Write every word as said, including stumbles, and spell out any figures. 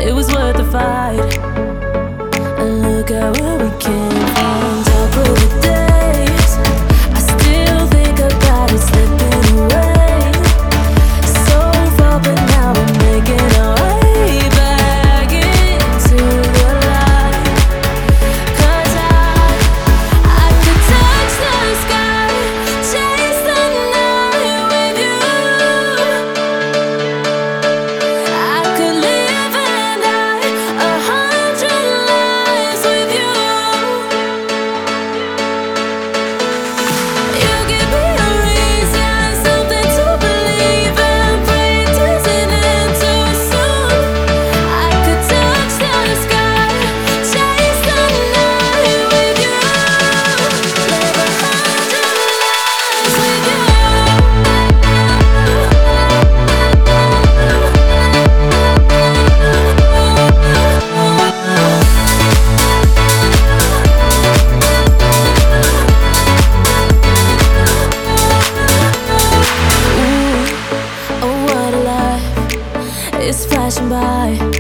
it was worth the fight. And look at where we came from. Top of the days, I still think about it slipping away. So far, but now we're making our way back into the light. 'Cause I, I could touch the sky, chase the night with you. I could live and die a hundred lives with you. You give me a reason, something to believe in. Pretending it too soon. I could touch the sky, chase the night with you. Live a hundred lives with you. Ooh, oh what a life, it's flashing by.